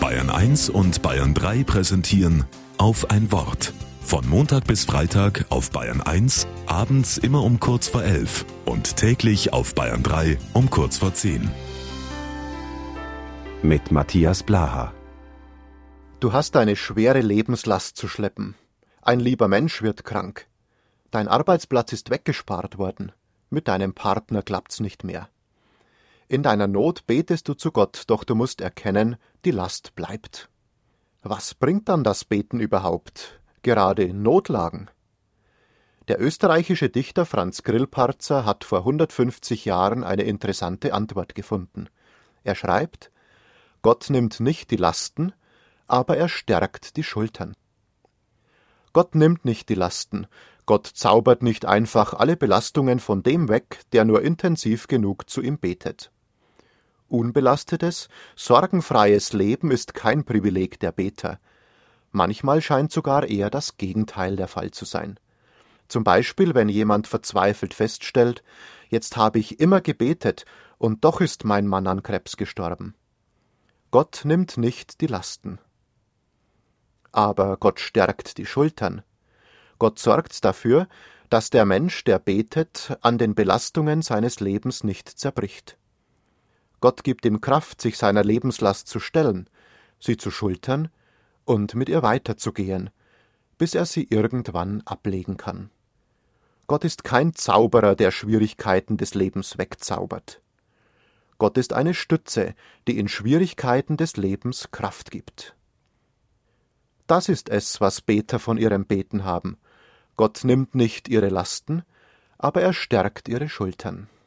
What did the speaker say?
Bayern 1 und Bayern 3 präsentieren Auf ein Wort. Von Montag bis Freitag auf Bayern 1, abends immer um kurz vor 11 und täglich auf Bayern 3 um kurz vor 10. Mit Matthias Blaha. Du hast eine schwere Lebenslast zu schleppen. Ein lieber Mensch wird krank. Dein Arbeitsplatz ist weggespart worden. Mit deinem Partner klappt's nicht mehr. In deiner Not betest du zu Gott, doch du musst erkennen, die Last bleibt. Was bringt dann das Beten überhaupt, gerade in Notlagen? Der österreichische Dichter Franz Grillparzer hat vor 150 Jahren eine interessante Antwort gefunden. Er schreibt: Gott nimmt nicht die Lasten, aber er stärkt die Schultern. Gott nimmt nicht die Lasten, Gott zaubert nicht einfach alle Belastungen von dem weg, der nur intensiv genug zu ihm betet. Unbelastetes, sorgenfreies Leben ist kein Privileg der Beter. Manchmal scheint sogar eher das Gegenteil der Fall zu sein. Zum Beispiel, wenn jemand verzweifelt feststellt, jetzt habe ich immer gebetet und doch ist mein Mann an Krebs gestorben. Gott nimmt nicht die Lasten. Aber Gott stärkt die Schultern. Gott sorgt dafür, dass der Mensch, der betet, an den Belastungen seines Lebens nicht zerbricht. Gott gibt ihm Kraft, sich seiner Lebenslast zu stellen, sie zu schultern und mit ihr weiterzugehen, bis er sie irgendwann ablegen kann. Gott ist kein Zauberer, der Schwierigkeiten des Lebens wegzaubert. Gott ist eine Stütze, die in Schwierigkeiten des Lebens Kraft gibt. Das ist es, was Beter von ihrem Beten haben. Gott nimmt nicht ihre Lasten, aber er stärkt ihre Schultern.